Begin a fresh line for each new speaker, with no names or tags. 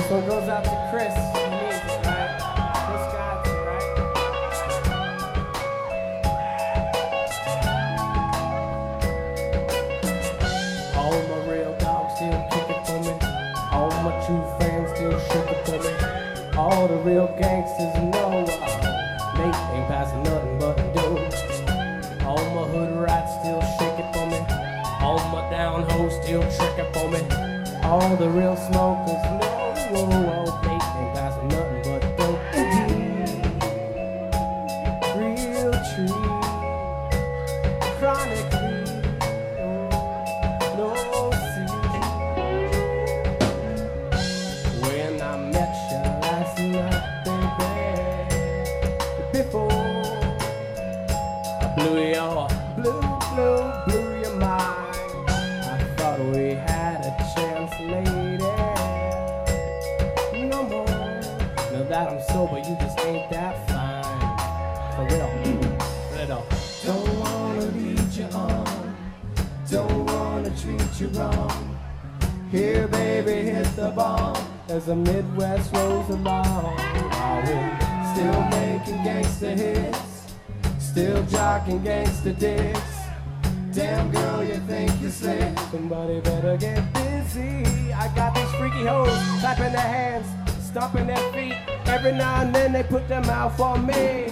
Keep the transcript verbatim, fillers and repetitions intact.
one goes out to Chris. He needs it, right? Chris got it, right? All my real dogs still kicking for me. All my true fans still shaking for me. All the real gangsters know uh, Nate ain't passing nothing but dough. All my hood rats still shaking for me. All my down hoes still tricking for me. All the real smokers know whoa, whoa, Nate ain't passing nothing but dope. Real tree, chronic weed, no seed. When I met you last night, baby, before I blew your, blew, blew, blew your mind, I thought we had a chance, lady. No more. Now that I'm sober, you just ain't that fine. For real, little.
Don't wanna lead you on, don't wanna treat you wrong. Here, baby, hit the ball.
As the Midwest rolls along, while we're
Still making gangster hits, still jocking gangster dicks. Damn girl, you think you're slick?
somebody better get busy. I got these freaky hoes clapping their hands, stomping their feet. Every now and then they put them out for me.